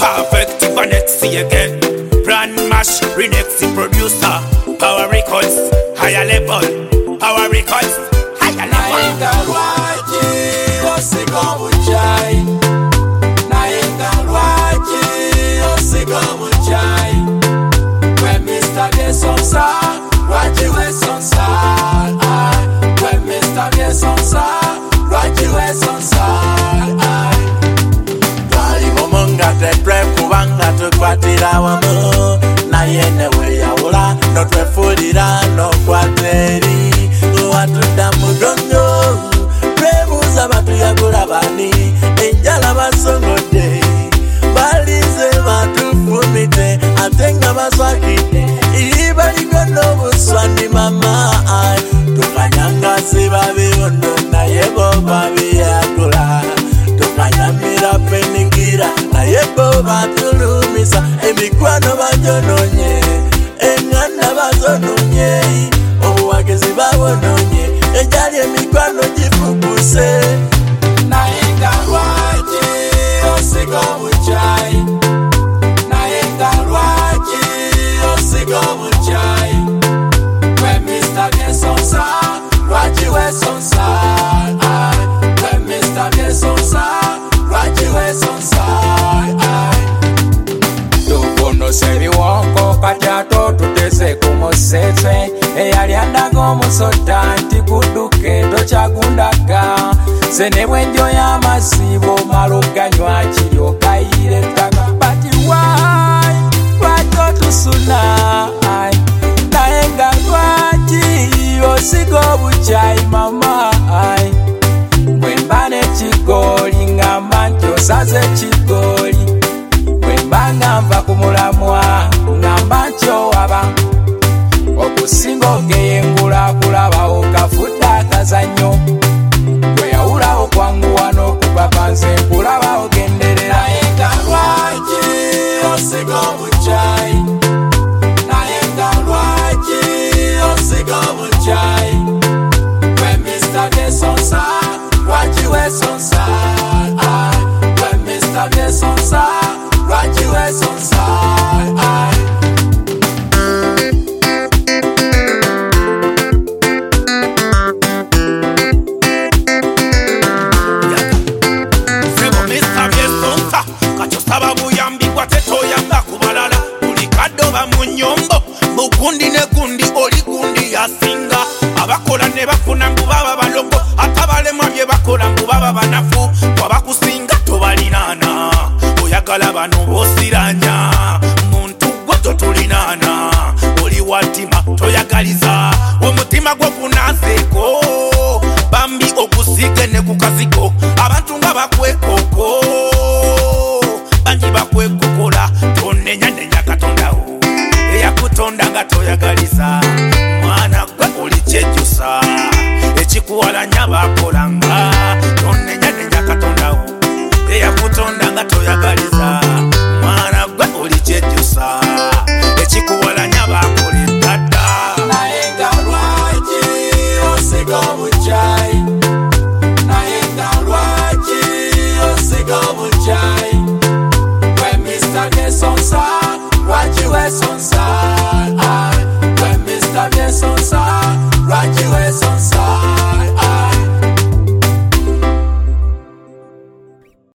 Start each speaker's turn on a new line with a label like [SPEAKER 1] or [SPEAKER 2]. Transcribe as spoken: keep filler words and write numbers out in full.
[SPEAKER 1] Perfect Vanexi again. Brand mash, Renexi producer. Power records, higher level. Power records, higher level.
[SPEAKER 2] Naenga lwaji osiga buchai. Naenga lwaji osiga buchai. When Mister Besonsa, lwaji wesonsa. When Mister Besonsa, lwaji wesonsa. Twali momonga tepre kubanga tukwatira wamu. Nayene weyawula no twefulira no kwateri. Watuda mugongo twebuuza batuyagula bani enjala basongode balize batufumite ate nga baswakide ibaliko n'obuswandi mama tukanyanga sibabiwondo naye bo babiyagula tukanyamira penigira naye bo batulumisa emikwano bajononye enganda bazononye obuwagezi babononye ejali emikwano gifuguse. Naenga lwaji osiga buchai. Naenga lwaji osiga buchai. When Mister Besonsa, lwaji wesonsa. When Mister Besonsa, lwaji wesonsa. Tukono sebiwonko katato tutese kumusetse eyali andaga omusota nti kuduke tochagundaga sene bwenjo y'amasibo maluganywa kiryo kayire ttaka bati wai lwaki otusuna naye nga lwaki osiga obuchayi mama bwe mba n'ekigoli ngamba nti osaze ekigoli bwe mba nga nva ku mulamwa ngamba nti owaba okusinga ogeyengula kulabawo kafudde akazannyo weyawulawo kwanguwa n'okupapa nze nkulabawo genderera. Naye nga lwaki osiga obuchayi. Naye nga lwaki osiga obuchayi. When Mister Besonsa, lwaki wesonsa. When Mister Besonsa, lwaki wesonsa.
[SPEAKER 1] Gundi ne gundi oli gundi yasinga abakola ne bafuna mbu baba balongo atabalemwa bye bakola mbu baba banafu wabakusinga tobalinana oyagala bano bosiranya muntu gwe totulinana oli watima toyagaliza omutima gwo gunazeeko bambi okusige ne kukaziko abantu nga bakwekoko bangi bakwekokola tonenya nenya katondawo eyakutonda nga toyagaliza mwana gwe oli kyejjusa ekikuwalanya bakolanga tonenya nenya katondawo eyakutonda nga toyagaliza mwana gwe oli kyejjusa ekikuwalanya bakola eddadda.
[SPEAKER 2] Naye nga lwaki osiga obuchayi. Naye nga lwaki osiga obuchayi. When Mister Besonsa, lwaki wesonsa.